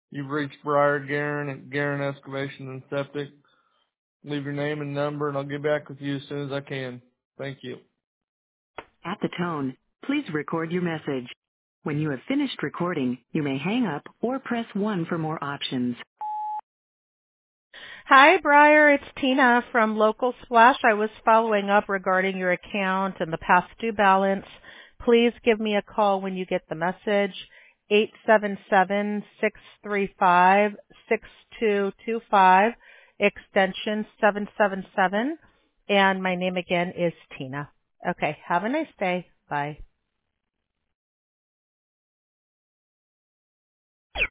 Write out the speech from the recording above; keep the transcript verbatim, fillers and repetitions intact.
You've reached Briar Guerin at Guerin Excavation and Septic. Leave your name and number, and I'll get back with you as soon as I can. Thank you. At the tone, please record your message. When you have finished recording, you may hang up or press one for more options. Hi, Briar. It's Tina from Local Splash. I was following up regarding your account and the past due balance. Please give me a call when you get the message, eight seven seven, six three five, six two two five, extension seven seven seven, and my name again is Tina. Okay, have a nice day. Bye.